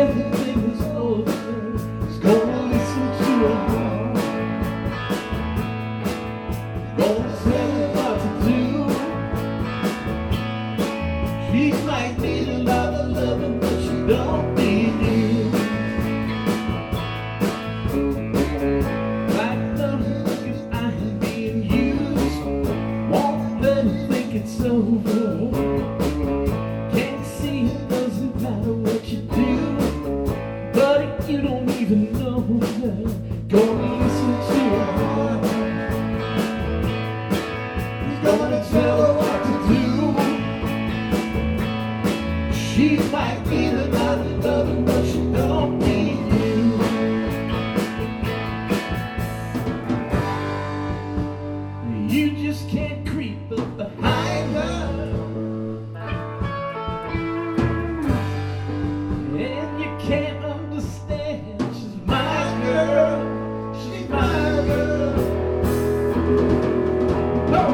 everything is over, she's gonna listen to her heart. Gonna tell her what to do. She might need a lot of loving, but she don't need you. Like love is I am being used. Won't let her think it's over. Can't see it doesn't matter what you do, but you don't even know her. Gonna listen to her heart. He's gonna tell her what to do. She might need a lot of loving, but she don't need you. You just can't creep up behind her, and you can't understand. She's my girl, she's my girl. Oh.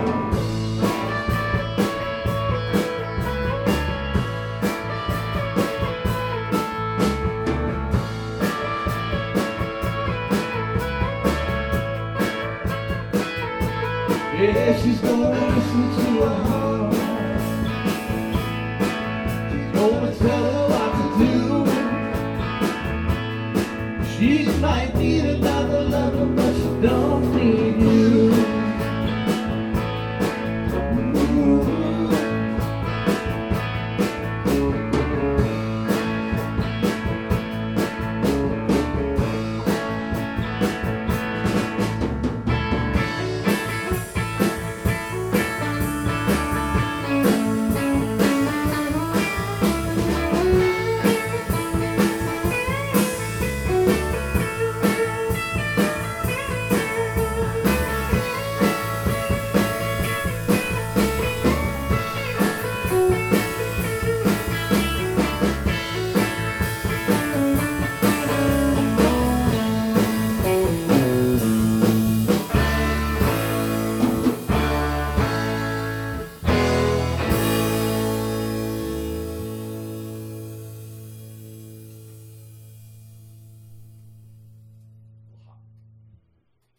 Yeah, she's gonna listen to her heart. She's gonna tell her what to do. She might need another lover, but she don't need you.